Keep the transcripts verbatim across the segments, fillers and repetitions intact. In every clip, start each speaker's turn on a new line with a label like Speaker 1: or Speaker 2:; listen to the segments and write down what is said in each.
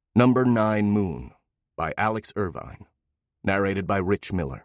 Speaker 1: Number Nine Moon by Alex Irvine. Narrated by Rich Miller.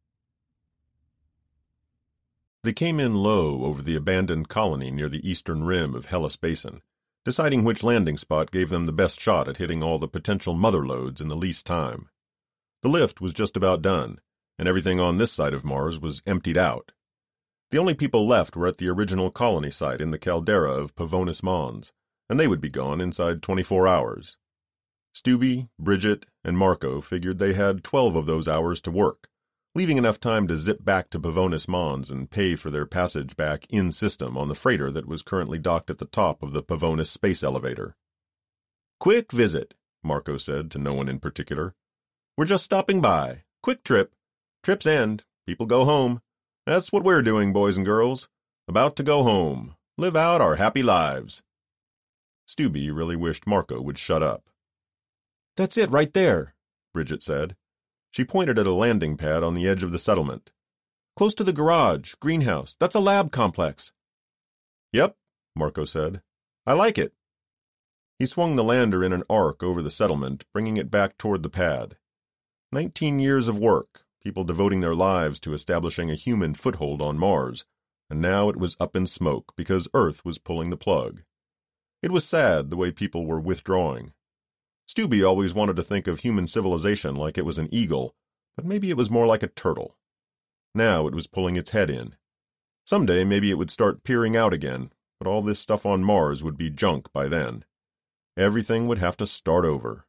Speaker 2: They came in low over the abandoned colony near the eastern rim of Hellas Basin, deciding which landing spot gave them the best shot at hitting all the potential mother loads in the least time. The lift was just about done, and everything on this side of Mars was emptied out. The only people left were at the original colony site in the caldera of Pavonis Mons, and they would be gone inside twenty-four hours. Stubby, Bridget, and Marco figured they had twelve of those hours to work, leaving enough time to zip back to Pavonis Mons and pay for their passage back in-system on the freighter that was currently docked at the top of the Pavonis space elevator. "Quick visit," Marco said to no one in particular. "We're just stopping by. Quick trip. Trips end. People go home. That's what we're doing, boys and girls. About to go home. Live out our happy lives." Stubby really wished Marco would shut up. "That's it right there," Bridget said. She pointed at a landing pad on the edge of the settlement. "Close to the garage, greenhouse. That's a lab complex." "Yep," Marco said. "I like it." He swung the lander in an arc over the settlement, bringing it back toward the pad. Nineteen years of work, people devoting their lives to establishing a human foothold on Mars, and now it was up in smoke because Earth was pulling the plug. It was sad the way people were withdrawing. Stubby always wanted to think of human civilization like it was an eagle, but maybe it was more like a turtle. Now it was pulling its head in. Someday maybe it would start peering out again, but all this stuff on Mars would be junk by then. Everything would have to start over.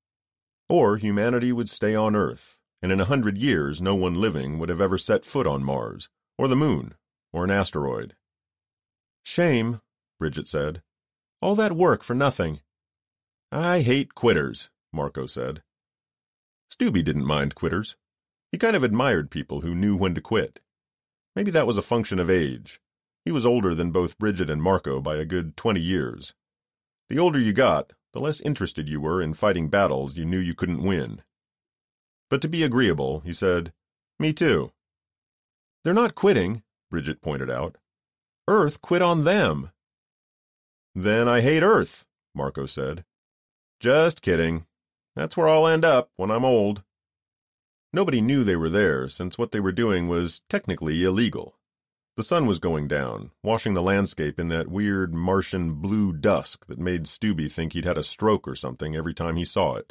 Speaker 2: Or humanity would stay on Earth, and in a hundred years no one living would have ever set foot on Mars, or the Moon, or an asteroid. "Shame," Bridget said. "All that work for nothing." "I hate quitters," Marco said. Stubby didn't mind quitters. He kind of admired people who knew when to quit. Maybe that was a function of age. He was older than both Bridget and Marco by a good twenty years. The older you got, the less interested you were in fighting battles you knew you couldn't win. But to be agreeable, he said, "Me too." "They're not quitting," Bridget pointed out. "Earth quit on them." "Then I hate Earth," Marco said. "Just kidding. That's where I'll end up when I'm old." Nobody knew they were there, since what they were doing was technically illegal. The sun was going down, washing the landscape in that weird Martian blue dusk that made Stubby think he'd had a stroke or something every time he saw it.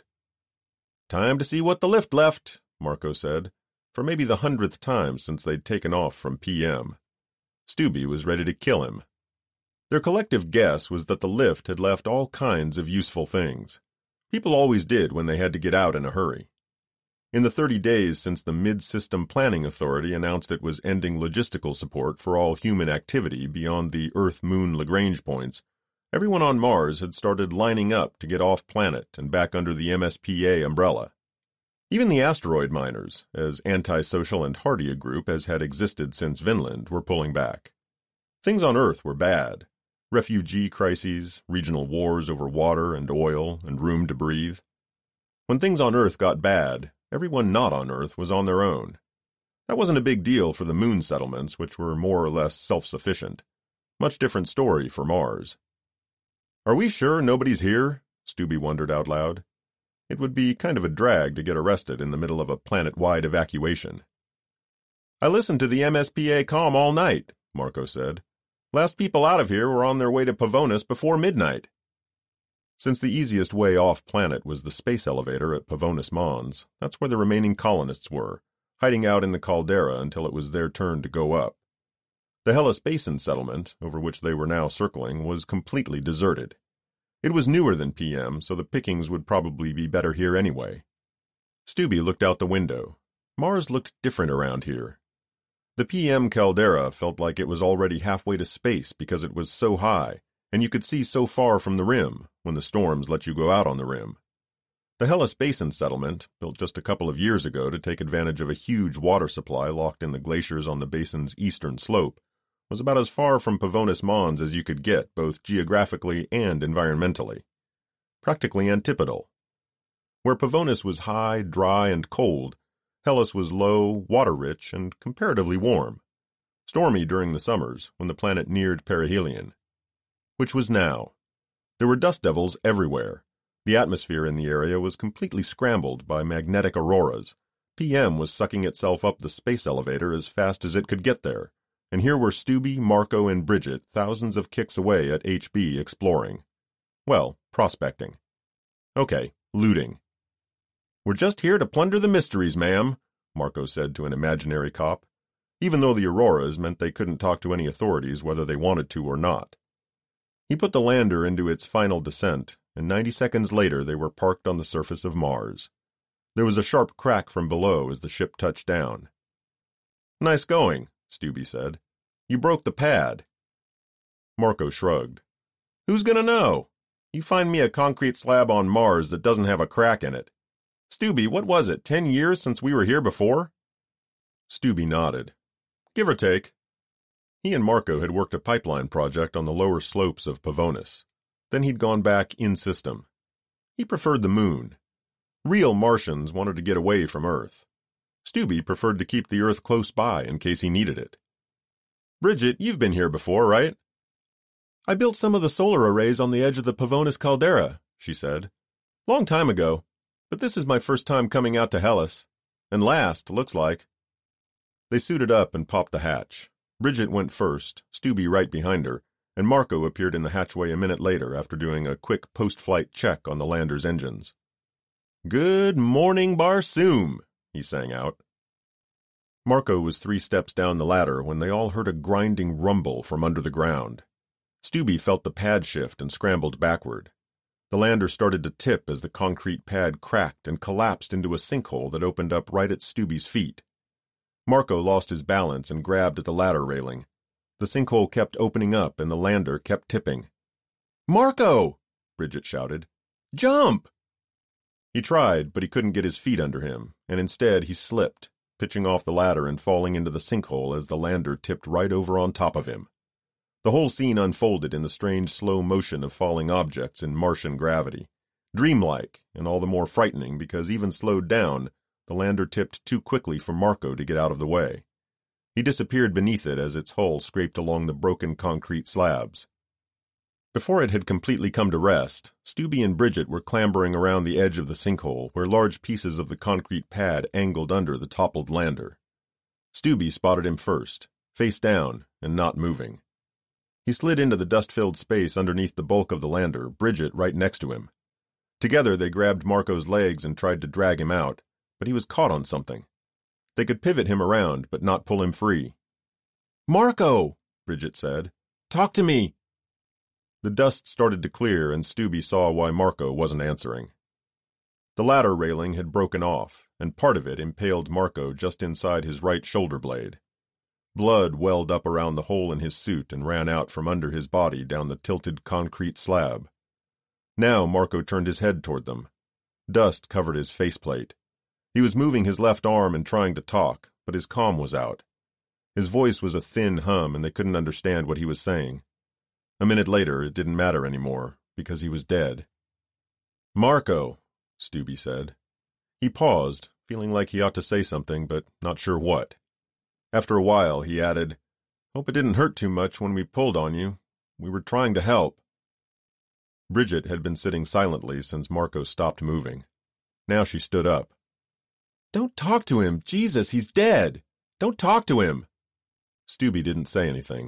Speaker 2: "Time to see what the lift left," Marco said, for maybe the hundredth time since they'd taken off from P M. Stubby was ready to kill him. Their collective guess was that the lift had left all kinds of useful things. People always did when they had to get out in a hurry. In the thirty days since the Mid-System Planning Authority announced it was ending logistical support for all human activity beyond the Earth-Moon Lagrange points, everyone on Mars had started lining up to get off-planet and back under the M S P A umbrella. Even the asteroid miners, as antisocial and hardy a group as had existed since Vinland, were pulling back. Things on Earth were bad. Refugee crises, regional wars over water and oil and room to breathe. When things on Earth got bad, everyone not on Earth was on their own. That wasn't a big deal for the moon settlements, which were more or less self-sufficient. Much different story for Mars. "Are we sure nobody's here?" Stubby wondered out loud. It would be kind of a drag to get arrested in the middle of a planet-wide evacuation. "I listened to the M S P A comm all night," Marco said. "Last people out of here were on their way to Pavonis before midnight." Since the easiest way off-planet was the space elevator at Pavonis Mons, that's where the remaining colonists were, hiding out in the caldera until it was their turn to go up. The Hellas Basin settlement, over which they were now circling, was completely deserted. It was newer than P M, so the pickings would probably be better here anyway. Stubby looked out the window. Mars looked different around here. The P M caldera felt like it was already halfway to space because it was so high, and you could see so far from the rim, when the storms let you go out on the rim. The Hellas Basin settlement, built just a couple of years ago to take advantage of a huge water supply locked in the glaciers on the basin's eastern slope, was about as far from Pavonis Mons as you could get, both geographically and environmentally. Practically antipodal. Where Pavonis was high, dry, and cold, Hellas was low, water-rich, and comparatively warm. Stormy during the summers, when the planet neared perihelion. Which was now. There were dust devils everywhere, The atmosphere in the area was completely scrambled by magnetic auroras. P M was sucking itself up the space elevator as fast as it could get there, and here were Stubby, Marco, and Bridget thousands of kicks away at H B exploring. Well, prospecting. Okay, looting. "We're just here to plunder the mysteries, ma'am," Marco said to an imaginary cop, even though the auroras meant they couldn't talk to any authorities whether they wanted to or not. He put the lander into its final descent, and ninety seconds later they were parked on the surface of Mars. There was a sharp crack from below as the ship touched down. "Nice going," Stubby said. "You broke the pad." Marco shrugged. "Who's gonna know? You find me a concrete slab on Mars that doesn't have a crack in it. Stubby, what was it, ten years since we were here before?" Stubby nodded. "Give or take." He and Marco had worked a pipeline project on the lower slopes of Pavonis. Then he'd gone back in-system. He preferred the moon. Real Martians wanted to get away from Earth. Stubby preferred to keep the Earth close by in case he needed it. "Bridget, you've been here before, right?" "I built some of the solar arrays on the edge of the Pavonis caldera," she said. "Long time ago, but this is my first time coming out to Hellas. And last, looks like." They suited up and popped the hatch. Bridget went first, Stubby right behind her, and Marco appeared in the hatchway a minute later after doing a quick post-flight check on the lander's engines. "Good morning, Barsoom," he sang out. Marco was three steps down the ladder when they all heard a grinding rumble from under the ground. Stubby felt the pad shift and scrambled backward. The lander started to tip as the concrete pad cracked and collapsed into a sinkhole that opened up right at Stubby's feet. Marco lost his balance and grabbed at the ladder railing. The sinkhole kept opening up and the lander kept tipping. "Marco!" Bridget shouted. "Jump!" He tried, but he couldn't get his feet under him, and instead he slipped, pitching off the ladder and falling into the sinkhole as the lander tipped right over on top of him. The whole scene unfolded in the strange slow motion of falling objects in Martian gravity, dreamlike and all the more frightening because even slowed down, the lander tipped too quickly for Marco to get out of the way. He disappeared beneath it as its hull scraped along the broken concrete slabs. Before it had completely come to rest, Stubby and Bridget were clambering around the edge of the sinkhole where large pieces of the concrete pad angled under the toppled lander. Stubby spotted him first, face down and not moving. He slid into the dust-filled space underneath the bulk of the lander, Bridget right next to him. Together they grabbed Marco's legs and tried to drag him out, but he was caught on something. They could pivot him around, but not pull him free. "Marco!" Bridget said. "Talk to me!" The dust started to clear, and Stubby saw why Marco wasn't answering. The ladder railing had broken off, and part of it impaled Marco just inside his right shoulder blade. Blood welled up around the hole in his suit and ran out from under his body down the tilted concrete slab. Now Marco turned his head toward them. Dust covered his faceplate. He was moving his left arm and trying to talk, but his comm was out. His voice was a thin hum, and they couldn't understand what he was saying. A minute later, it didn't matter anymore, because he was dead. "Marco," Stubby said. He paused, feeling like he ought to say something, but not sure what. After a while, he added, "Hope it didn't hurt too much when we pulled on you. We were trying to help." Bridget had been sitting silently since Marco stopped moving. Now she stood up. "Don't talk to him! Jesus, he's dead! Don't talk to him!" Stubby didn't say anything.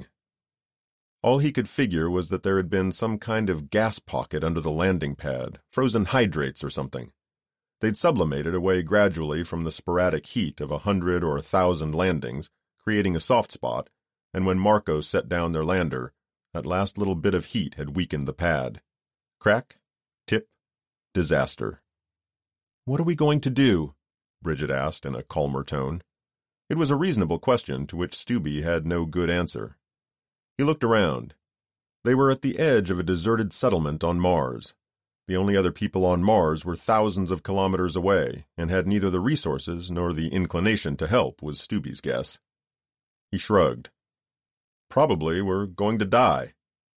Speaker 2: All he could figure was that there had been some kind of gas pocket under the landing pad, frozen hydrates or something. They'd sublimated away gradually from the sporadic heat of a hundred or a thousand landings, creating a soft spot, and when Marco set down their lander, that last little bit of heat had weakened the pad. Crack, tip, disaster. "What are we going to do?" Bridget asked in a calmer tone. It was a reasonable question to which Stubby had no good answer. He looked around. They were at the edge of a deserted settlement on Mars. The only other people on Mars were thousands of kilometers away and had neither the resources nor the inclination to help, was Stubby's guess. He shrugged. "Probably we're going to die."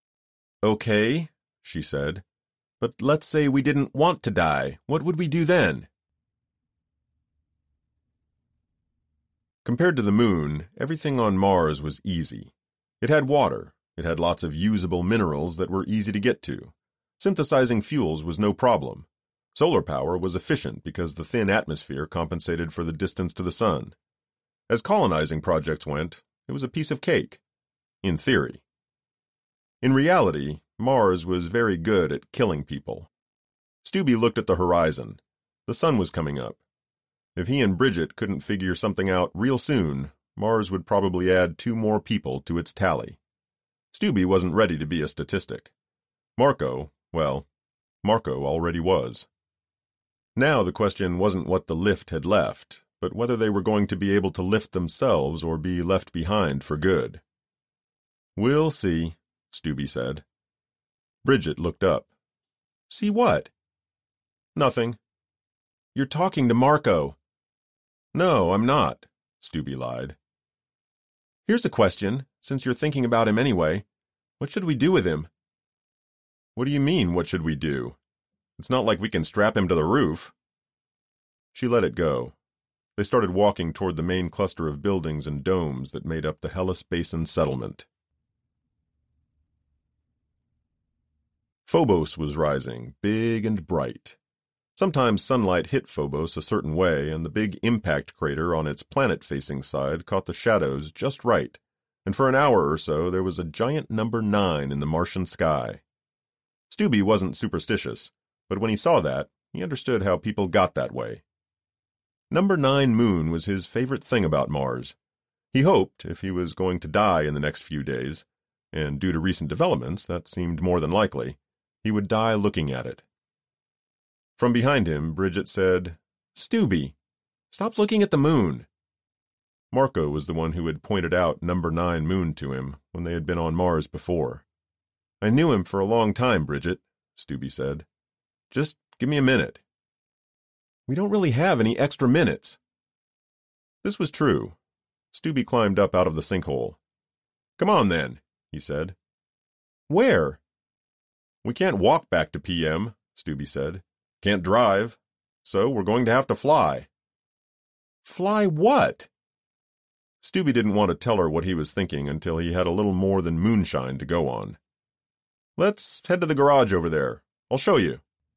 Speaker 2: "Okay," she said. "But let's say we didn't want to die. What would we do then?" Compared to the moon, everything on Mars was easy. It had water. It had lots of usable minerals that were easy to get to. Synthesizing fuels was no problem. Solar power was efficient because the thin atmosphere compensated for the distance to the sun. As colonizing projects went, it was a piece of cake. In theory. In reality, Mars was very good at killing people. Stubby looked at the horizon. The sun was coming up. If he and Bridget couldn't figure something out real soon, Mars would probably add two more people to its tally. Stubby wasn't ready to be a statistic. Marco, well, Marco already was. Now the question wasn't what the lift had left, but whether they were going to be able to lift themselves or be left behind for good. "We'll see," Stubby said. Bridget looked up. "See what?" "Nothing." "You're talking to Marco." "No, I'm not," Stubby lied. "Here's a question, since you're thinking about him anyway. What should we do with him?" "What do you mean, what should we do? It's not like we can strap him to the roof." She let it go. They started walking toward the main cluster of buildings and domes that made up the Hellas Basin settlement. Phobos was rising, big and bright. Sometimes sunlight hit Phobos a certain way, and the big impact crater on its planet-facing side caught the shadows just right, and for an hour or so there was a giant number nine in the Martian sky. Stubby wasn't superstitious, but when he saw that, he understood how people got that way. Number nine moon was his favorite thing about Mars. He hoped, if he was going to die in the next few days, and due to recent developments that seemed more than likely, he would die looking at it. From behind him, Bridget said, "Stubby, stop looking at the moon." Marco was the one who had pointed out number nine moon to him when they had been on Mars before. "I knew him for a long time, Bridget," Stubby said. "Just give me a minute." "We don't really have any extra minutes." This was true. Stubby climbed up out of the sinkhole. "Come on, then," he said. "Where?" "We can't walk back to P M, Stubby said. "Can't drive, so we're going to have to fly." "Fly what?" Stubby didn't want to tell her what he was thinking until he had a little more than moonshine to go on. "Let's head to the garage over there. I'll show you."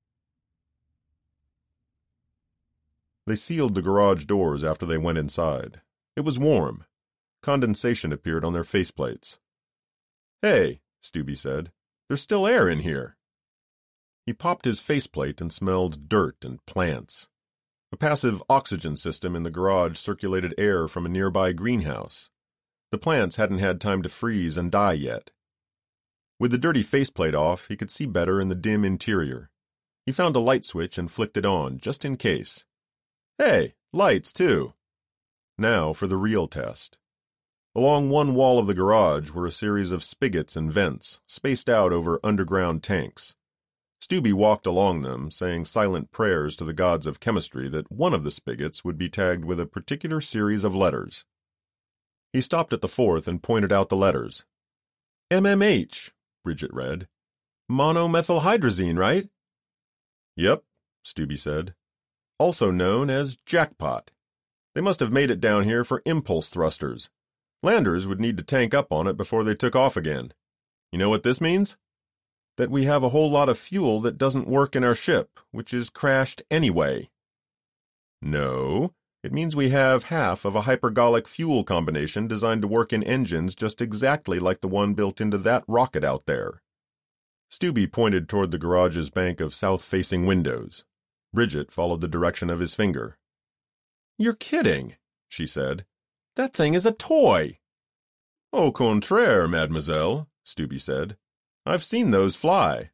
Speaker 2: They sealed the garage doors after they went inside. It was warm. Condensation appeared on their faceplates. "Hey," Stubby said, "there's still air in here." He popped his faceplate and smelled dirt and plants. A passive oxygen system in the garage circulated air from a nearby greenhouse. The plants hadn't had time to freeze and die yet. With the dirty faceplate off, he could see better in the dim interior. He found a light switch and flicked it on, just in case. Hey, lights, too. Now for the real test. Along one wall of the garage were a series of spigots and vents, spaced out over underground tanks. Stubby walked along them, saying silent prayers to the gods of chemistry that one of the spigots would be tagged with a particular series of letters. He stopped at the fourth and pointed out the letters. M M H, Bridget read. Monomethylhydrazine, right? Yep, Stubby said. Also known as jackpot. They must have made it down here for impulse thrusters. Landers would need to tank up on it before they took off again. You know what this means? That we have a whole lot of fuel that doesn't work in our ship, which is crashed anyway. No, it means we have half of a hypergolic fuel combination designed to work in engines just exactly like the one built into that rocket out there. Stubby pointed toward the garage's bank of south-facing windows. Bridget followed the direction of his finger. You're kidding, she said. That thing is a toy. Au contraire, mademoiselle, Stubby said. I've seen those fly.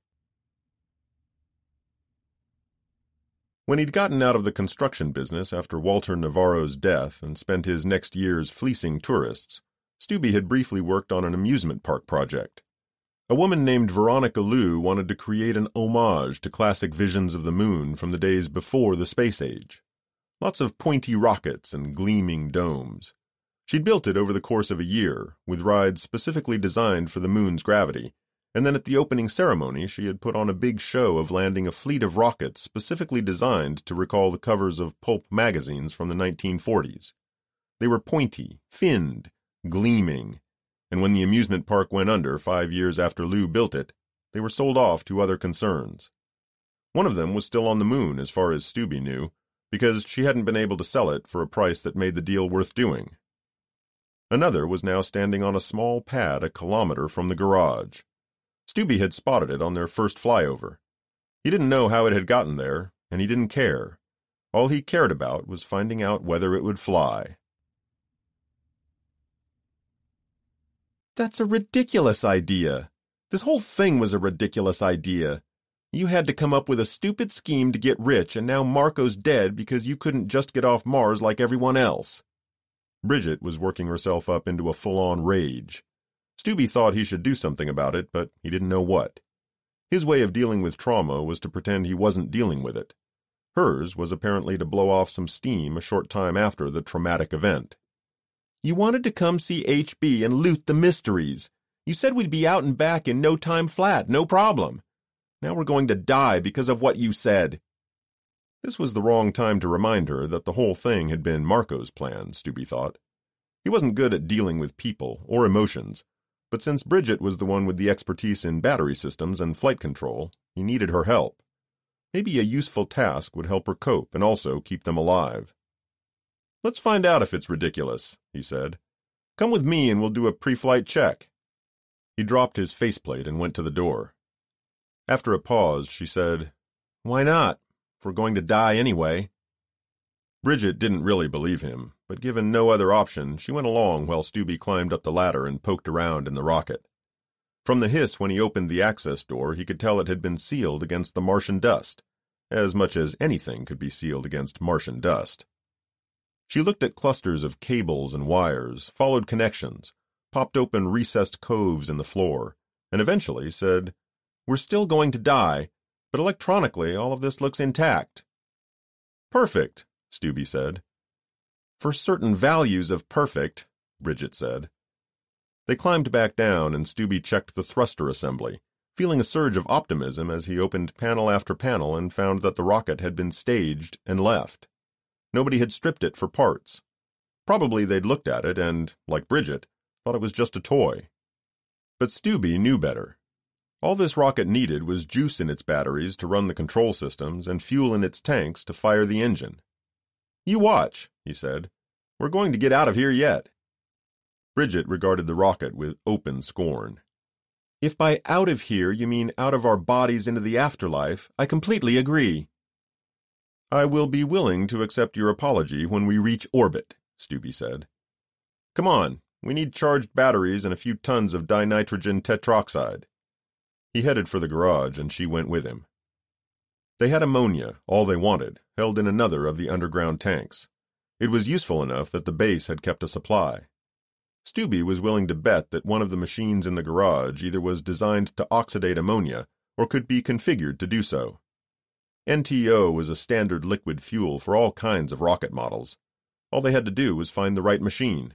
Speaker 2: When he'd gotten out of the construction business after Walter Navarro's death and spent his next years fleecing tourists, Stubby had briefly worked on an amusement park project. A woman named Veronica Liu wanted to create an homage to classic visions of the moon from the days before the space age. Lots of pointy rockets and gleaming domes. She'd built it over the course of a year, with rides specifically designed for the moon's gravity, and then at the opening ceremony she had put on a big show of landing a fleet of rockets specifically designed to recall the covers of pulp magazines from the nineteen forties. They were pointy, finned, gleaming, and when the amusement park went under five years after Liu built it, they were sold off to other concerns. One of them was still on the moon, as far as Stubby knew, because she hadn't been able to sell it for a price that made the deal worth doing. Another was now standing on a small pad a kilometer from the garage. Stubby had spotted it on their first flyover. He didn't know how it had gotten there, and he didn't care. All he cared about was finding out whether it would fly. That's a ridiculous idea. This whole thing was a ridiculous idea. You had to come up with a stupid scheme to get rich, and now Marco's dead because you couldn't just get off Mars like everyone else. Bridget was working herself up into a full-on rage. Stubby thought he should do something about it, but he didn't know what. His way of dealing with trauma was to pretend he wasn't dealing with it. Hers was apparently to blow off some steam a short time after the traumatic event. You wanted to come see H B and loot the mysteries. You said we'd be out and back in no time flat, no problem. Now we're going to die because of what you said. This was the wrong time to remind her that the whole thing had been Marco's plan, Stubby thought. He wasn't good at dealing with people or emotions, but since Bridget was the one with the expertise in battery systems and flight control, he needed her help. Maybe a useful task would help her cope and also keep them alive. Let's find out if it's ridiculous, he said. Come with me and we'll do a pre-flight check. He dropped his faceplate and went to the door. After a pause, she said, Why not? If we're going to die anyway. Bridget didn't really believe him, but given no other option, she went along while Stubby climbed up the ladder and poked around in the rocket. From the hiss when he opened the access door, he could tell it had been sealed against the Martian dust, as much as anything could be sealed against Martian dust. She looked at clusters of cables and wires, followed connections, popped open recessed coves in the floor, and eventually said, We're still going to die, but electronically all of this looks intact. Perfect, Stubby said. For certain values of perfect, Bridget said. They climbed back down and Stubby checked the thruster assembly, feeling a surge of optimism as he opened panel after panel and found that the rocket had been staged and left. Nobody had stripped it for parts. Probably they'd looked at it and, like Bridget, thought it was just a toy. But Stubby knew better. All this rocket needed was juice in its batteries to run the control systems and fuel in its tanks to fire the engine. You watch, he said. We're going to get out of here yet. Bridget regarded the rocket with open scorn. If by out of here you mean out of our bodies into the afterlife, I completely agree. I will be willing to accept your apology when we reach orbit, Stubby said. Come on, we need charged batteries and a few tons of dinitrogen tetroxide. He headed for the garage, and she went with him. They had ammonia, all they wanted, held in another of the underground tanks. It was useful enough that the base had kept a supply. Stubby was willing to bet that one of the machines in the garage either was designed to oxidate ammonia or could be configured to do so. N T O was a standard liquid fuel for all kinds of rocket models. All they had to do was find the right machine.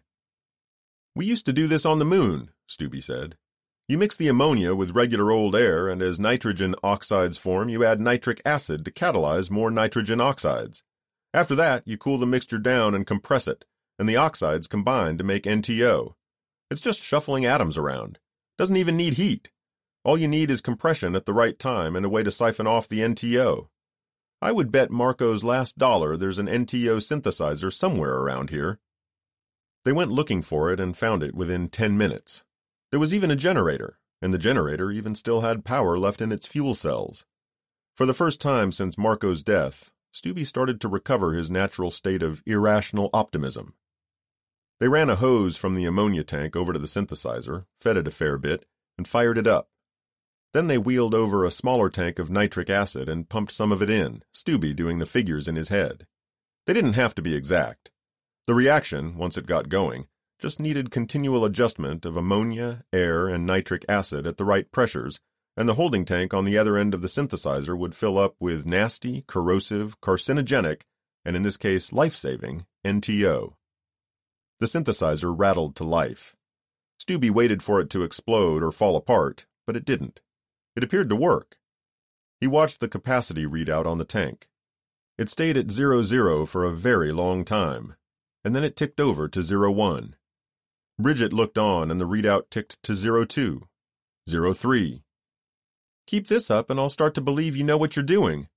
Speaker 2: We used to do this on the moon, Stubby said. You mix the ammonia with regular old air, and as nitrogen oxides form, you add nitric acid to catalyze more nitrogen oxides. After that, you cool the mixture down and compress it, and the oxides combine to make N T O. It's just shuffling atoms around. Doesn't even need heat. All you need is compression at the right time and a way to siphon off the N T O. I would bet Marco's last dollar there's an N T O synthesizer somewhere around here. They went looking for it and found it within ten minutes. There was even a generator, and the generator even still had power left in its fuel cells. For the first time since Marco's death, Stubby started to recover his natural state of irrational optimism. They ran a hose from the ammonia tank over to the synthesizer, fed it a fair bit, and fired it up. Then they wheeled over a smaller tank of nitric acid and pumped some of it in, Stubby doing the figures in his head. They didn't have to be exact. The reaction, once it got going, just needed continual adjustment of ammonia, air, and nitric acid at the right pressures, and the holding tank on the other end of the synthesizer would fill up with nasty, corrosive, carcinogenic, and in this case life-saving, N T O. The synthesizer rattled to life. Stubby waited for it to explode or fall apart, but it didn't. It appeared to work. He watched the capacity readout on the tank. It stayed at zero zero for a very long time, and then it ticked over to zero one. Bridget looked on, and the readout ticked to zero two, zero three. Keep this up, and I'll start to believe you know what you're doing.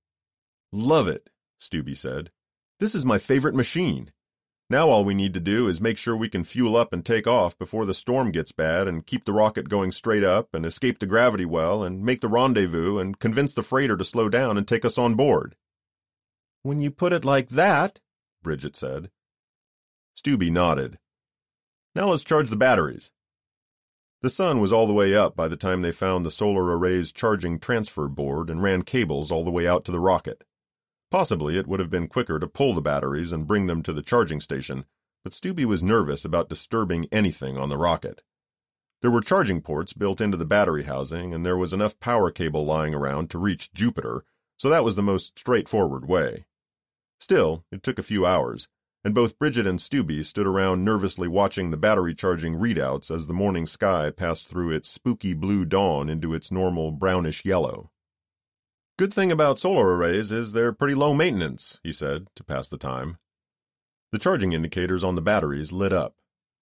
Speaker 2: Love it, Stubby said. This is my favorite machine. Now all we need to do is make sure we can fuel up and take off before the storm gets bad and keep the rocket going straight up and escape the gravity well and make the rendezvous and convince the freighter to slow down and take us on board. When you put it like that, Bridget said. Stubby nodded. Now let's charge the batteries. The sun was all the way up by the time they found the solar array's charging transfer board and ran cables all the way out to the rocket. Possibly it would have been quicker to pull the batteries and bring them to the charging station, but Stubby was nervous about disturbing anything on the rocket. There were charging ports built into the battery housing, and there was enough power cable lying around to reach Jupiter, so that was the most straightforward way. Still, it took a few hours, and both Bridget and Stubby stood around nervously watching the battery charging readouts as the morning sky passed through its spooky blue dawn into its normal brownish yellow. Good thing about solar arrays is they're pretty low maintenance, he said, to pass the time. The charging indicators on the batteries lit up.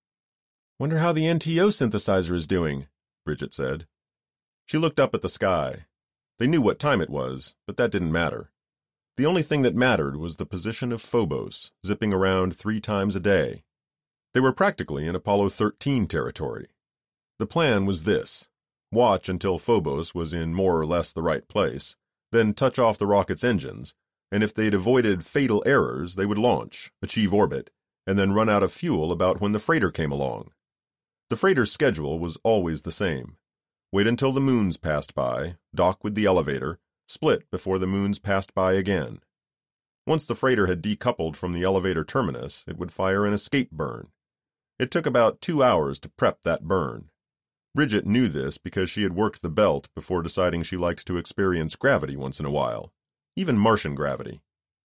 Speaker 2: Wonder how the N T O synthesizer is doing, Bridget said. She looked up at the sky. They knew what time it was, but that didn't matter. The only thing that mattered was the position of Phobos, zipping around three times a day. They were practically in Apollo thirteen territory. The plan was this: watch until Phobos was in more or less the right place, then touch off the rocket's engines, and if they'd avoided fatal errors, they would launch, achieve orbit, and then run out of fuel about when the freighter came along. The freighter's schedule was always the same. Wait until the moons passed by, dock with the elevator, split before the moons passed by again. Once the freighter had decoupled from the elevator terminus, it would fire an escape burn. It took about two hours to prep that burn. Bridget knew this because she had worked the belt before deciding she liked to experience gravity once in a while, even Martian gravity.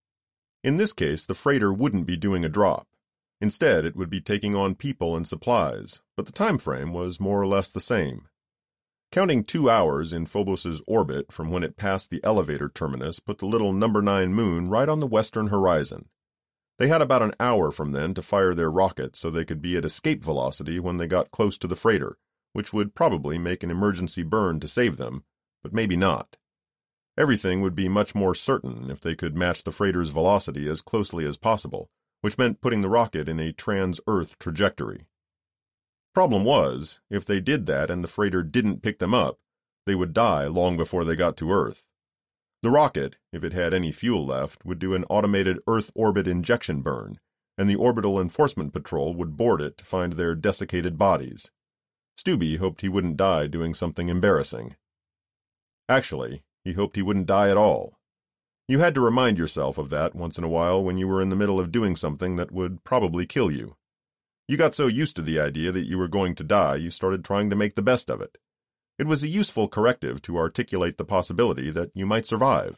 Speaker 2: In this case, the freighter wouldn't be doing a drop. Instead, it would be taking on people and supplies, but the time frame was more or less the same. Counting two hours in Phobos's orbit from when it passed the elevator terminus put the little number nine moon right on the western horizon. They had about an hour from then to fire their rocket so they could be at escape velocity when they got close to the freighter, which would probably make an emergency burn to save them, but maybe not. Everything would be much more certain if they could match the freighter's velocity as closely as possible, which meant putting the rocket in a trans-Earth trajectory. Problem was, if they did that and the freighter didn't pick them up, they would die long before they got to Earth. The rocket, if it had any fuel left, would do an automated Earth orbit injection burn, and the Orbital Enforcement Patrol would board it to find their desiccated bodies. Stubby hoped he wouldn't die doing something embarrassing. Actually, he hoped he wouldn't die at all. You had to remind yourself of that once in a while when you were in the middle of doing something that would probably kill you. You got so used to the idea that you were going to die, you started trying to make the best of it. It was a useful corrective to articulate the possibility that you might survive.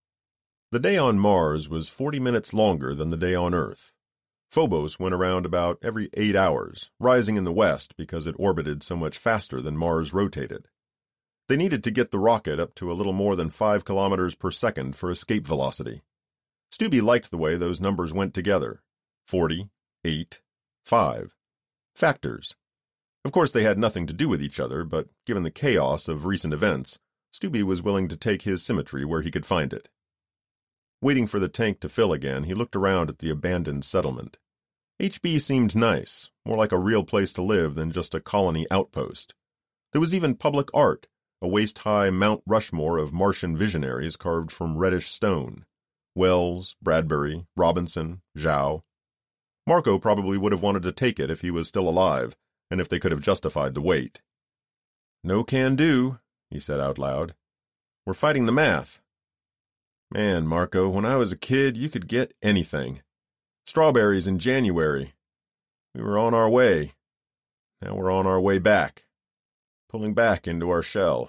Speaker 2: The day on Mars was forty minutes longer than the day on Earth. Phobos went around about every eight hours, rising in the west because it orbited so much faster than Mars rotated. They needed to get the rocket up to a little more than five kilometers per second for escape velocity. Stubby liked the way those numbers went together. Forty, eight, five. Factors. Of course they had nothing to do with each other, but given the chaos of recent events, Stubby was willing to take his symmetry where he could find it. Waiting for the tank to fill again, he looked around at the abandoned settlement. H B seemed nice, more like a real place to live than just a colony outpost. There was even public art, a waist-high Mount Rushmore of Martian visionaries carved from reddish stone. Wells, Bradbury, Robinson, Zhao. Marco probably would have wanted to take it if he was still alive, and if they could have justified the wait. "No can do," he said out loud. "We're fighting the math. Man, Marco, when I was a kid, you could get anything. Strawberries in January. We were on our way. Now we're on our way back. Pulling back into our shell."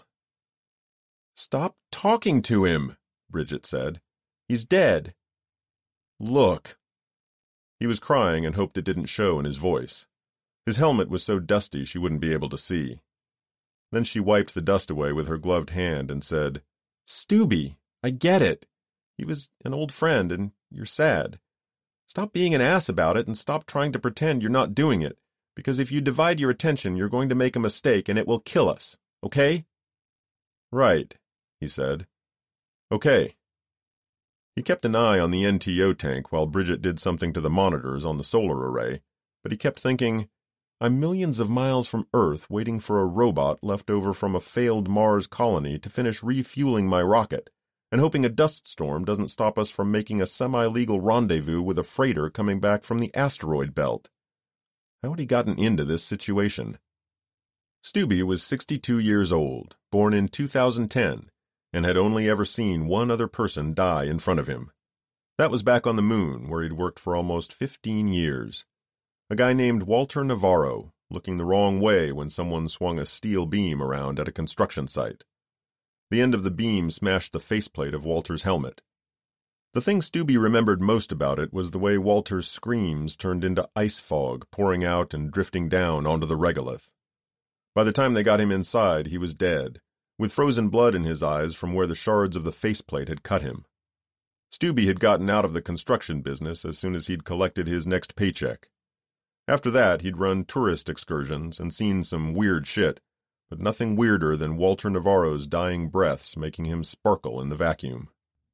Speaker 2: "Stop talking to him," Bridget said. "He's dead." "Look." He was crying and hoped it didn't show in his voice. His helmet was so dusty she wouldn't be able to see. Then she wiped the dust away with her gloved hand and said, "Stubby, I get it. He was an old friend and you're sad. Stop being an ass about it and stop trying to pretend you're not doing it, because if you divide your attention, you're going to make a mistake and it will kill us, okay?" "Right," he said. "Okay." He kept an eye on the N T O tank while Bridget did something to the monitors on the solar array, but he kept thinking, I'm millions of miles from Earth waiting for a robot left over from a failed Mars colony to finish refueling my rocket, and hoping a dust storm doesn't stop us from making a semi-legal rendezvous with a freighter coming back from the asteroid belt. How had he gotten into this situation? Stubby was sixty-two years old, born in two thousand ten, and had only ever seen one other person die in front of him. That was back on the moon, where he'd worked for almost fifteen years. A guy named Walter Navarro, looking the wrong way when someone swung a steel beam around at a construction site. The end of the beam smashed the faceplate of Walter's helmet. The thing Stubby remembered most about it was the way Walter's screams turned into ice fog pouring out and drifting down onto the regolith. By the time they got him inside, he was dead, with frozen blood in his eyes from where the shards of the faceplate had cut him. Stubby had gotten out of the construction business as soon as he'd collected his next paycheck. After that, he'd run tourist excursions and seen some weird shit, but nothing weirder than Walter Navarro's dying breaths making him sparkle in the vacuum.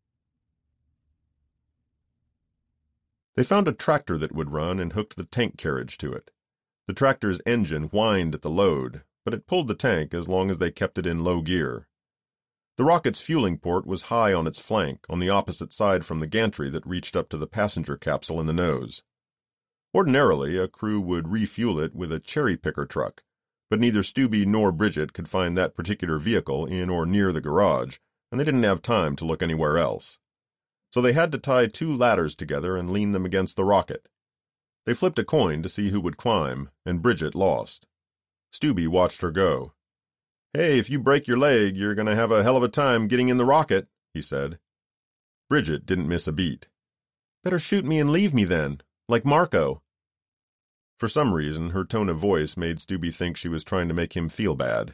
Speaker 2: They found a tractor that would run and hooked the tank carriage to it. The tractor's engine whined at the load, but it pulled the tank as long as they kept it in low gear. The rocket's fueling port was high on its flank, on the opposite side from the gantry that reached up to the passenger capsule in the nose. Ordinarily, a crew would refuel it with a cherry-picker truck, but neither Stubby nor Bridget could find that particular vehicle in or near the garage, and they didn't have time to look anywhere else. So they had to tie two ladders together and lean them against the rocket. They flipped a coin to see who would climb, and Bridget lost. Stubby watched her go. Hey, if you break your leg, you're going to have a hell of a time getting in the rocket, he said. Bridget didn't miss a beat. Better shoot me and leave me then, like Marco. For some reason, her tone of voice made Stubby think she was trying to make him feel bad.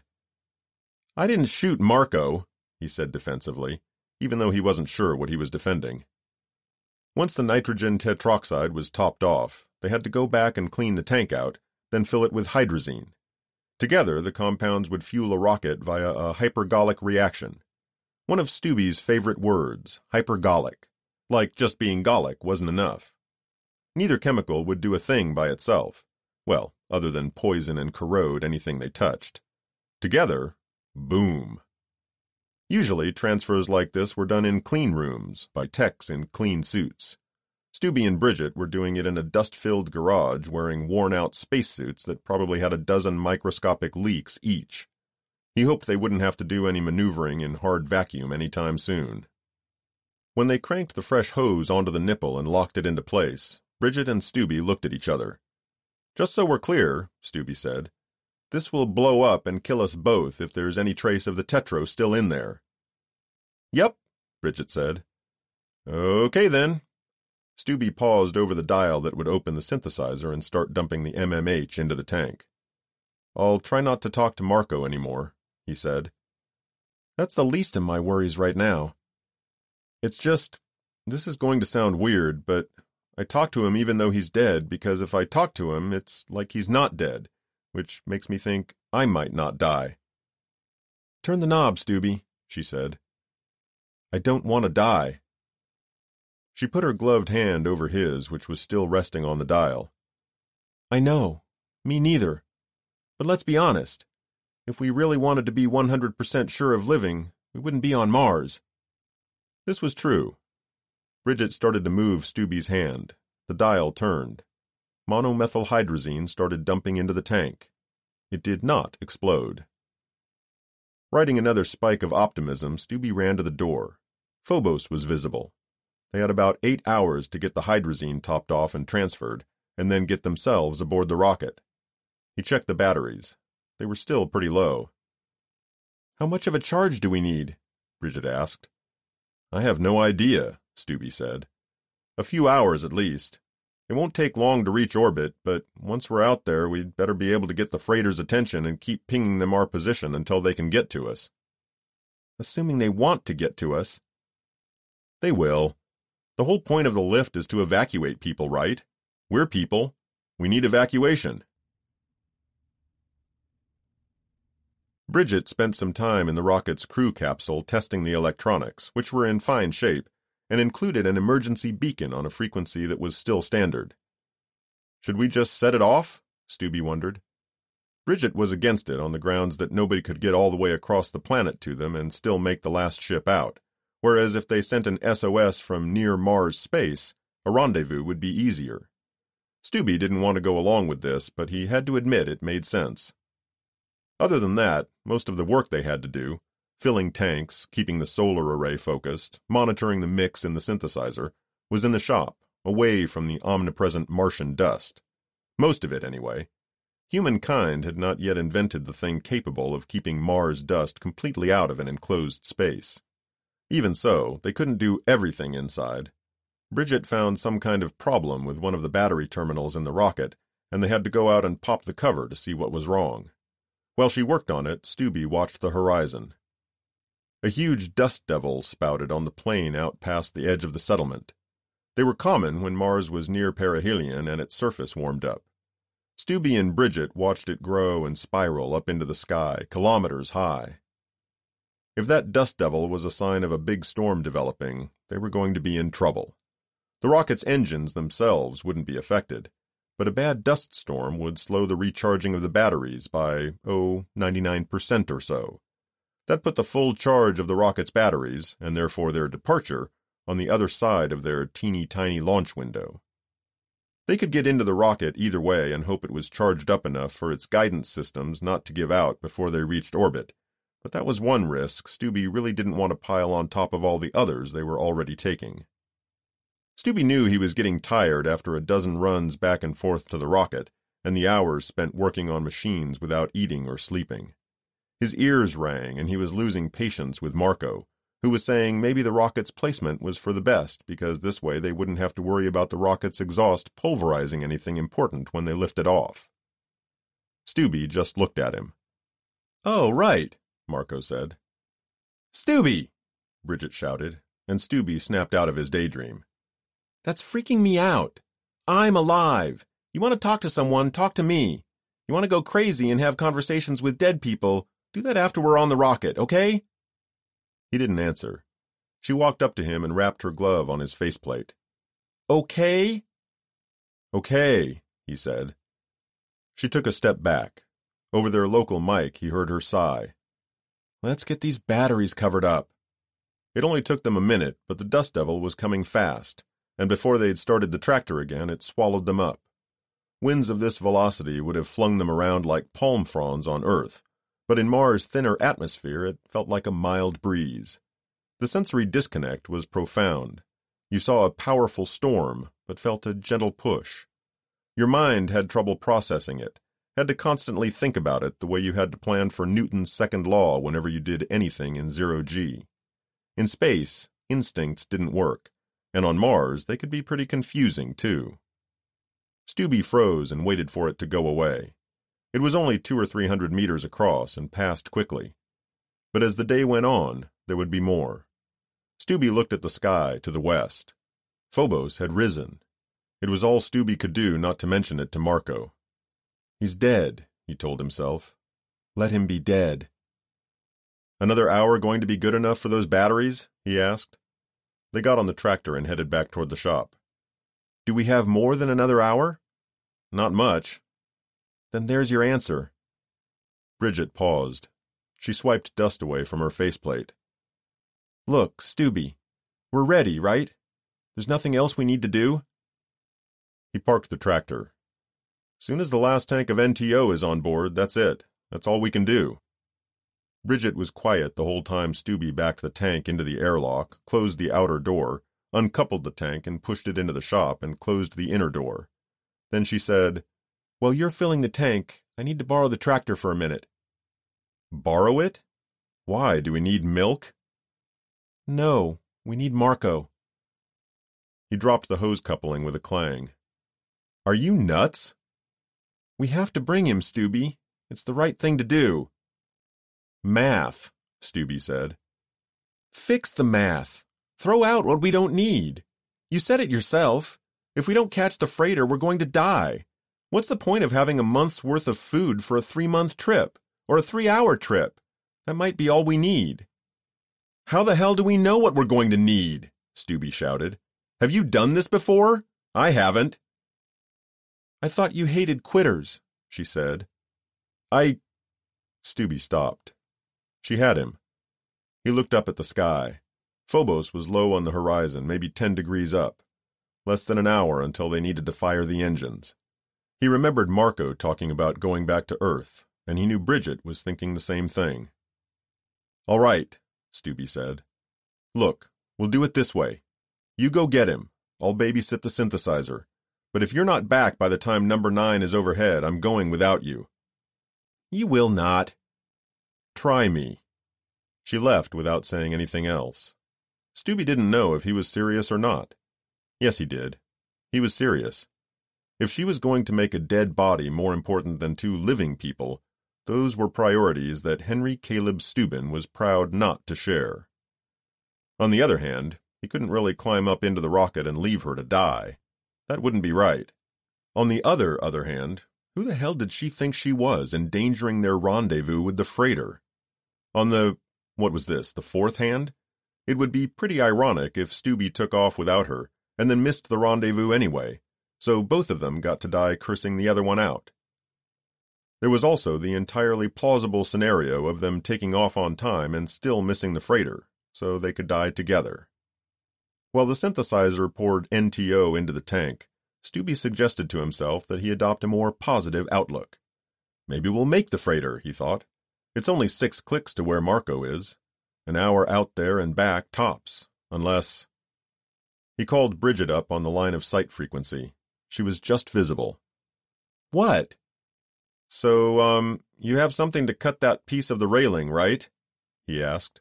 Speaker 2: I didn't shoot Marco, he said defensively, even though he wasn't sure what he was defending. Once the nitrogen tetroxide was topped off, they had to go back and clean the tank out, then fill it with hydrazine. Together, the compounds would fuel a rocket via a hypergolic reaction. One of Stubby's favorite words, hypergolic. Like just being golic wasn't enough. Neither chemical would do a thing by itself. Well, other than poison and corrode anything they touched. Together, boom. Usually, transfers like this were done in clean rooms, by techs in clean suits. Stubby and Bridget were doing it in a dust-filled garage wearing worn-out spacesuits that probably had a dozen microscopic leaks each. He hoped they wouldn't have to do any maneuvering in hard vacuum any time soon. When they cranked the fresh hose onto the nipple and locked it into place, Bridget and Stubby looked at each other. Just so we're clear, Stubby said, this will blow up and kill us both if there's any trace of the tetro still in there. Yep, Bridget said. Okay then. Stubby paused over the dial that would open the synthesizer and start dumping the M M H into the tank. I'll try not to talk to Marco anymore, he said. That's the least of my worries right now. It's just, this is going to sound weird, but I talk to him even though he's dead because if I talk to him, it's like he's not dead, which makes me think I might not die. Turn the knob, Stubby, she said. I don't want to die. She put her gloved hand over his, which was still resting on the dial. I know. Me neither. But let's be honest. If we really wanted to be one hundred percent sure of living, we wouldn't be on Mars. This was true. Bridget started to move Stubby's hand. The dial turned. Monomethylhydrazine started dumping into the tank. It did not explode. Riding another spike of optimism, Stubby ran to the door. Phobos was visible. They had about eight hours to get the hydrazine topped off and transferred, and then get themselves aboard the rocket. He checked the batteries. They were still pretty low. How much of a charge do we need? Bridget asked. I have no idea, Stubby said. A few hours at least. It won't take long to reach orbit, but once we're out there, we'd better be able to get the freighter's attention and keep pinging them our position until they can get to us. Assuming they want to get to us. They will. The whole point of the lift is to evacuate people, right? We're people. We need evacuation. Bridget spent some time in the rocket's crew capsule testing the electronics, which were in fine shape, and included an emergency beacon on a frequency that was still standard. Should we just set it off? Stubby wondered. Bridget was against it on the grounds that nobody could get all the way across the planet to them and still make the last ship out, whereas if they sent an S O S from near Mars space, a rendezvous would be easier. Stubby didn't want to go along with this, but he had to admit it made sense. Other than that, most of the work they had to do, filling tanks, keeping the solar array focused, monitoring the mix in the synthesizer, was in the shop, away from the omnipresent Martian dust. Most of it, anyway. Humankind had not yet invented the thing capable of keeping Mars dust completely out of an enclosed space. Even so, they couldn't do everything inside. Bridget found some kind of problem with one of the battery terminals in the rocket, and they had to go out and pop the cover to see what was wrong. While she worked on it, Stubby watched the horizon. A huge dust devil spouted on the plain out past the edge of the settlement. They were common when Mars was near perihelion and its surface warmed up. Stubby and Bridget watched it grow and spiral up into the sky, kilometers high. If that dust devil was a sign of a big storm developing, they were going to be in trouble. The rocket's engines themselves wouldn't be affected, but a bad dust storm would slow the recharging of the batteries by, oh, ninety-nine percent or so. That put the full charge of the rocket's batteries, and therefore their departure, on the other side of their teeny-tiny launch window. They could get into the rocket either way and hope it was charged up enough for its guidance systems not to give out before they reached orbit, but that was one risk Stubby really didn't want to pile on top of all the others they were already taking. Stubby knew he was getting tired after a dozen runs back and forth to the rocket, and the hours spent working on machines without eating or sleeping. His ears rang, and he was losing patience with Marco, who was saying maybe the rocket's placement was for the best, because this way they wouldn't have to worry about the rocket's exhaust pulverizing anything important when they lifted off. Stubby just looked at him. "Oh, right," Marco said. "Stubby!" Bridget shouted, and Stubby snapped out of his daydream. "That's freaking me out. I'm alive. You want to talk to someone, talk to me. You want to go crazy and have conversations with dead people, do that after we're on the rocket, okay?" He didn't answer. She walked up to him and wrapped her glove on his faceplate. "Okay?" "Okay," he said. She took a step back. Over their local mic, he heard her sigh. "Let's get these batteries covered up." It only took them a minute, but the dust devil was coming fast, and before they'd started the tractor again, it swallowed them up. Winds of this velocity would have flung them around like palm fronds on Earth, but in Mars' thinner atmosphere it felt like a mild breeze. The sensory disconnect was profound. You saw a powerful storm, but felt a gentle push. Your mind had trouble processing it, had to constantly think about it the way you had to plan for Newton's second law whenever you did anything in zero-G. In space, instincts didn't work, and on Mars they could be pretty confusing, too. Stubby froze and waited for it to go away. It was only two or three hundred meters across and passed quickly. But as the day went on, there would be more. Stubby looked at the sky to the west. Phobos had risen. It was all Stubby could do not to mention it to Marco. "He's dead," he told himself. "Let him be dead." "Another hour going to be good enough for those batteries?" he asked. They got on the tractor and headed back toward the shop. "Do we have more than another hour?" "Not much." "Then there's your answer." Bridget paused. She swiped dust away from her faceplate. "Look, Stubby, we're ready, right? There's nothing else we need to do?" He parked the tractor. "Soon as the last tank of N T O is on board, that's it. That's all we can do." Bridget was quiet the whole time Stubby backed the tank into the airlock, closed the outer door, uncoupled the tank and pushed it into the shop and closed the inner door. Then she said, "While you're filling the tank, I need to borrow the tractor for a minute." "Borrow it? Why, do we need milk?" "No, we need Marco." He dropped the hose coupling with a clang. "Are you nuts?" "We have to bring him, Stubby. It's the right thing to do." "Math," Stubby said. "Fix the math. Throw out what we don't need. You said it yourself. If we don't catch the freighter, we're going to die. What's the point of having a month's worth of food for a three-month trip, or a three-hour trip? That might be all we need." "How the hell do we know what we're going to need?" Stubby shouted. "Have you done this before? I haven't."
Speaker 3: "I thought you hated quitters," she said.
Speaker 2: I... Stubby stopped. She had him. He looked up at the sky. Phobos was low on the horizon, maybe ten degrees up. Less than an hour until they needed to fire the engines. He remembered Marco talking about going back to Earth, and he knew Bridget was thinking the same thing. "All right," Stubby said. "Look, we'll do it this way. You go get him. I'll babysit the synthesizer. But if you're not back by the time number nine is overhead, I'm going without you." "You will not." "Try me." She left without saying anything else. Stubby didn't know if he was serious or not. Yes, he did. He was serious. If she was going to make a dead body more important than two living people, those were priorities that Henry Caleb Steuben was proud not to share. On the other hand, he couldn't really climb up into the rocket and leave her to die. That wouldn't be right. On the other other hand, who the hell did she think she was, endangering their rendezvous with the freighter? On the, what was this, the fourth hand? It would be pretty ironic if Stubby took off without her, and then missed the rendezvous anyway, so both of them got to die cursing the other one out. There was also the entirely plausible scenario of them taking off on time and still missing the freighter, so they could die together. While the synthesizer poured N T O into the tank, Stubby suggested to himself that he adopt a more positive outlook. Maybe we'll make the freighter, he thought. It's only six clicks to where Marco is. An hour out there and back tops, unless... He called Bridget up on the line of sight frequency. She was just visible. "What?" "So, um, you have something to cut that piece of the railing, right?" he asked.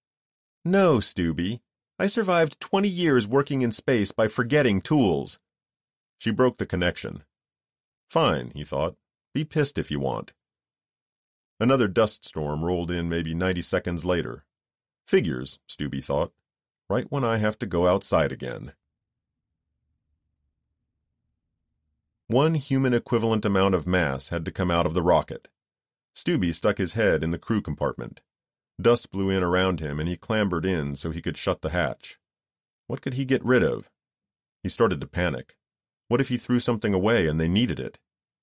Speaker 2: "No, Stubby. I survived twenty years working in space by forgetting tools." She broke the connection. Fine, he thought. Be pissed if you want. Another dust storm rolled in maybe ninety seconds later. Figures, Stubby thought. Right when I have to go outside again. One human equivalent amount of mass had to come out of the rocket. Stubby stuck his head in the crew compartment. Dust blew in around him, and he clambered in so he could shut the hatch. What could he get rid of? He started to panic. What if he threw something away and they needed it?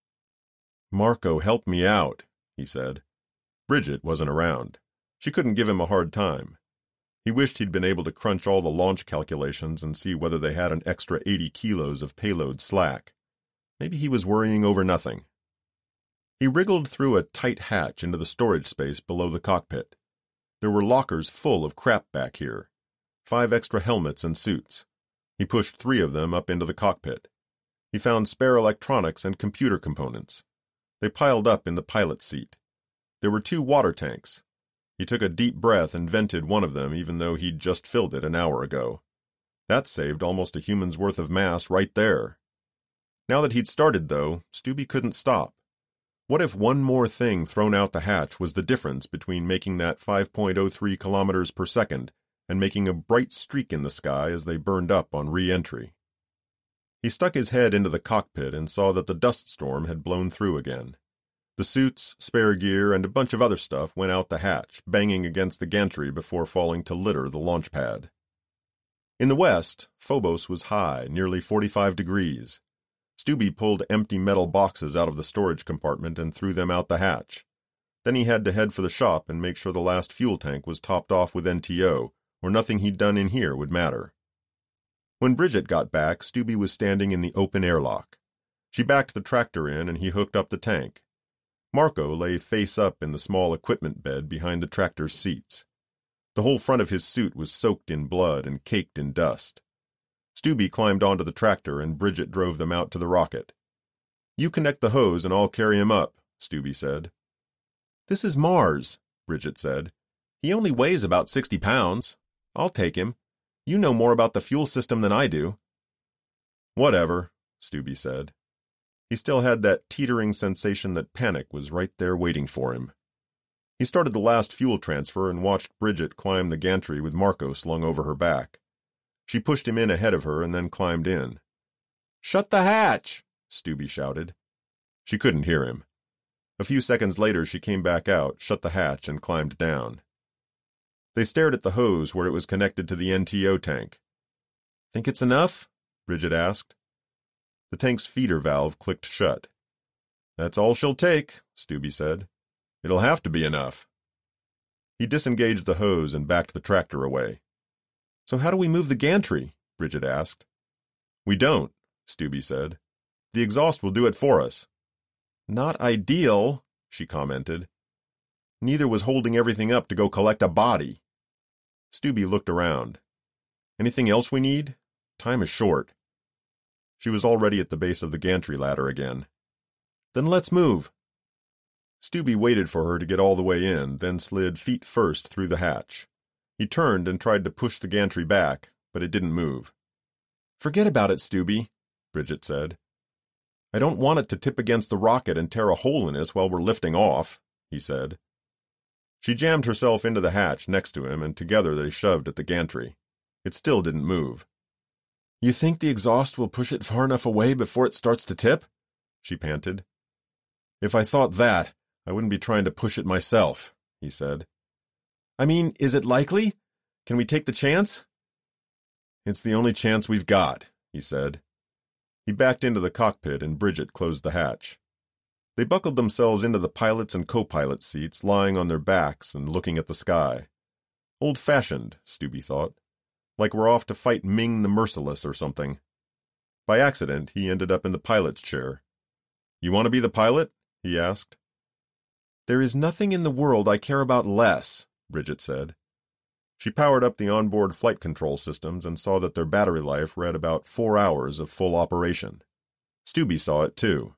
Speaker 2: "Marco, help me out," he said. Bridget wasn't around. She couldn't give him a hard time. He wished he'd been able to crunch all the launch calculations and see whether they had an extra eighty kilos of payload slack. Maybe he was worrying over nothing. He wriggled through a tight hatch into the storage space below the cockpit. There were lockers full of crap back here. Five extra helmets and suits. He pushed three of them up into the cockpit. He found spare electronics and computer components. They piled up in the pilot's seat. There were two water tanks. He took a deep breath and vented one of them even though he'd just filled it an hour ago. That saved almost a human's worth of mass right there. Now that he'd started, though, Stubby couldn't stop. What if one more thing thrown out the hatch was the difference between making that five point oh three kilometers per second and making a bright streak in the sky as they burned up on re-entry? He stuck his head into the cockpit and saw that the dust storm had blown through again. The suits, spare gear, and a bunch of other stuff went out the hatch, banging against the gantry before falling to litter the launch pad. In the west, Phobos was high, nearly forty-five degrees. Stubby pulled empty metal boxes out of the storage compartment and threw them out the hatch. Then he had to head for the shop and make sure the last fuel tank was topped off with N T O, or nothing he'd done in here would matter. When Bridget got back, Stubby was standing in the open airlock. She backed the tractor in and he hooked up the tank. Marco lay face up in the small equipment bed behind the tractor's seats. The whole front of his suit was soaked in blood and caked in dust. Stubby climbed onto the tractor and Bridget drove them out to the rocket. "You connect the hose and I'll carry him up," Stubby said. "This is Mars," Bridget said. "He only weighs about sixty pounds. I'll take him. You know more about the fuel system than I do." "Whatever," Stubby said. He still had that teetering sensation that panic was right there waiting for him. He started the last fuel transfer and watched Bridget climb the gantry with Marco slung over her back. She pushed him in ahead of her and then climbed in. "Shut the hatch!" Stubby shouted. She couldn't hear him. A few seconds later she came back out, shut the hatch, and climbed down. They stared at the hose where it was connected to the N T O tank. Think it's enough? Bridget asked. The tank's feeder valve clicked shut. That's all she'll take, Stubby said. It'll have to be enough. He disengaged the hose and backed the tractor away. So how do we move the gantry? Bridget asked. We don't, Stubby said. The exhaust will do it for us. Not ideal, she commented. Neither was holding everything up to go collect a body. Stubby looked around. Anything else we need? Time is short. She was already at the base of the gantry ladder again. Then let's move. Stubby waited for her to get all the way in, then slid feet first through the hatch. He turned and tried to push the gantry back, but it didn't move. Forget about it, Stubby, Bridget said. I don't want it to tip against the rocket and tear a hole in us while we're lifting off, he said. She jammed herself into the hatch next to him, and together they shoved at the gantry. It still didn't move. You think the exhaust will push it far enough away before it starts to tip? She panted. If I thought that, I wouldn't be trying to push it myself, he said. I mean, is it likely? Can we take the chance? It's the only chance we've got, he said. He backed into the cockpit and Bridget closed the hatch. They buckled themselves into the pilot's and co-pilot's seats, lying on their backs and looking at the sky. Old-fashioned, Stubby thought. Like we're off to fight Ming the Merciless or something. By accident, he ended up in the pilot's chair. You want to be the pilot? He asked. There is nothing in the world I care about less, Bridget said. She powered up the onboard flight control systems and saw that their battery life read about four hours of full operation. Stubby saw it, too.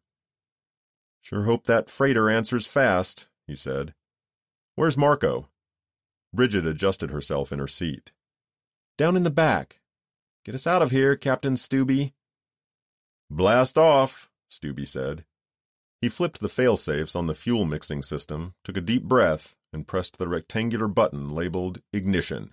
Speaker 2: Sure hope that freighter answers fast, he said. Where's Marco? Bridget adjusted herself in her seat. Down in the back. Get us out of here, Captain Stubby. Blast off, Stubby said. He flipped the fail-safes on the fuel mixing system, took a deep breath, and pressed the rectangular button labeled Ignition.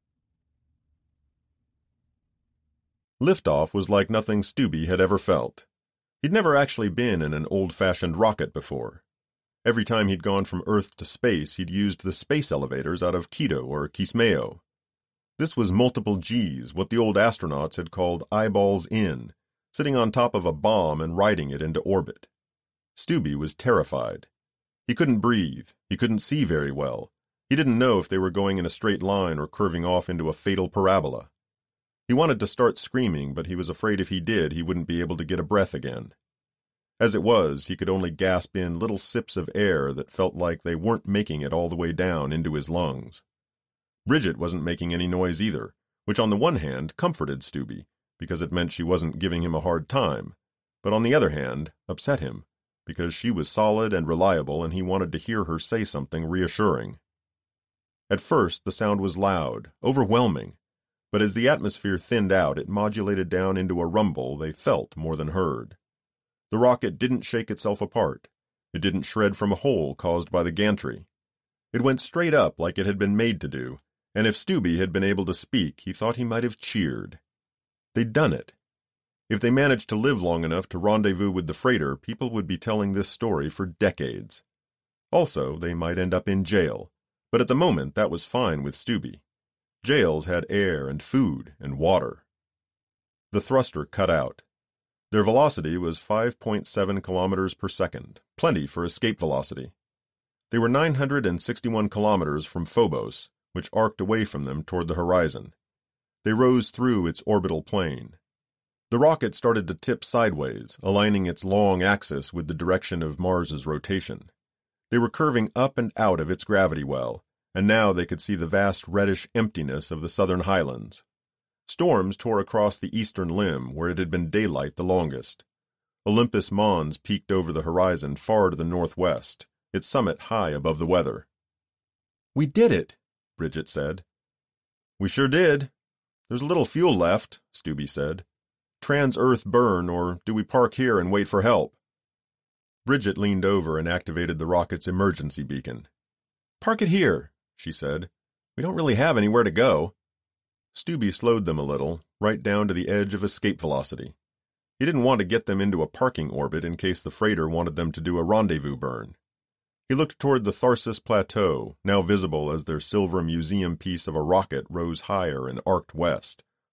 Speaker 2: Liftoff was like nothing Stubby had ever felt. He'd never actually been in an old-fashioned rocket before. Every time he'd gone from Earth to space, he'd used the space elevators out of Quito or Kismayo. This was multiple G's, what the old astronauts had called eyeballs in, sitting on top of a bomb and riding it into orbit. Stubby was terrified. He couldn't breathe. He couldn't see very well. He didn't know if they were going in a straight line or curving off into a fatal parabola. He wanted to start screaming, but he was afraid if he did, he wouldn't be able to get a breath again. As it was, he could only gasp in little sips of air that felt like they weren't making it all the way down into his lungs. Bridget wasn't making any noise either, which on the one hand comforted Stubby, because it meant she wasn't giving him a hard time, but on the other hand upset him, because she was solid and reliable and he wanted to hear her say something reassuring. At first, the sound was loud, overwhelming, but as the atmosphere thinned out, it modulated down into a rumble they felt more than heard. The rocket didn't shake itself apart. It didn't shred from a hole caused by the gantry. It went straight up like it had been made to do, and if Stubby had been able to speak, he thought he might have cheered. They'd done it. If they managed to live long enough to rendezvous with the freighter, people would be telling this story for decades. Also, they might end up in jail, but at the moment that was fine with Stubby. Jails had air and food and water. The thruster cut out. Their velocity was five point seven kilometers per second, plenty for escape velocity. They were nine hundred sixty-one kilometers from Phobos, which arced away from them toward the horizon. They rose through its orbital plane. The rocket started to tip sideways, aligning its long axis with the direction of Mars's rotation. They were curving up and out of its gravity well, and now they could see the vast reddish emptiness of the southern highlands. Storms tore across the eastern limb, where it had been daylight the longest. Olympus Mons peaked over the horizon far to the northwest, its summit high above the weather. "We did it," Bridget said. "We sure did. There's a little fuel left," Stubby said. "Trans-Earth burn, or do we park here and wait for help?" Bridget leaned over and activated the rocket's emergency beacon. "Park it here," she said. "We don't really have anywhere to go." Stubby slowed them a little, right down to the edge of escape velocity. He didn't want to get them into a parking orbit in case the freighter wanted them to do a rendezvous burn. He looked toward the Tharsis Plateau, now visible as their silver museum piece of a rocket rose higher and arced west,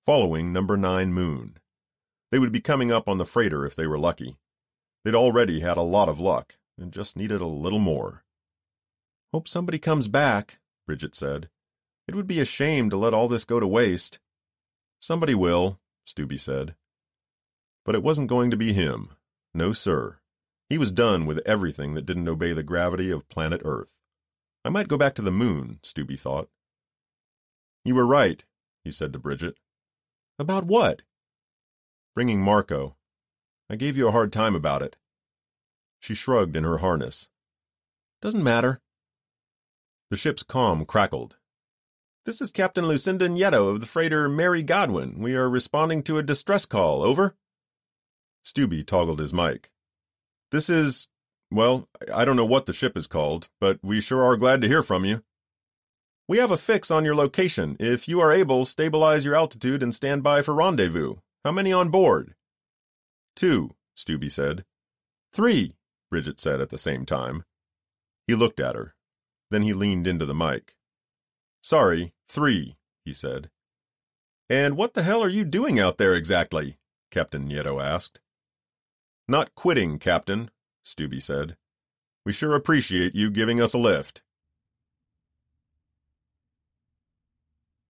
Speaker 2: following number nine Moon. They would be coming up on the freighter if they were lucky. They'd already had a lot of luck, and just needed a little more.
Speaker 3: Hope somebody comes back, Bridget said. It would be a shame to let all this go to waste.
Speaker 2: Somebody will, Stubby said. But it wasn't going to be him. No, sir. He was done with everything that didn't obey the gravity of planet Earth. I might go back to the moon, Stubby thought. You were right, he said to Bridget.
Speaker 3: About what?
Speaker 2: Bringing Marco. I gave you a hard time about it. She shrugged in her harness.
Speaker 3: Doesn't matter.
Speaker 2: The ship's comm crackled.
Speaker 3: This is Captain Lucinda Nieto of the freighter Mary Godwin. We are responding to a distress call. Over.
Speaker 2: Stubby toggled his mic. This is, well, I don't know what the ship is called, but we sure are glad to hear from you.
Speaker 3: We have a fix on your location. If you are able, stabilize your altitude and stand by for rendezvous. How many on board?
Speaker 2: Two, Stubby said.
Speaker 3: Three,
Speaker 2: Bridget said at the same time. He looked at her. Then he leaned into the mic. Sorry, three, he said.
Speaker 3: And what the hell are you doing out there exactly?
Speaker 2: Captain Nieto asked. Not quitting, Captain, Stubby said. We sure appreciate you giving us a lift.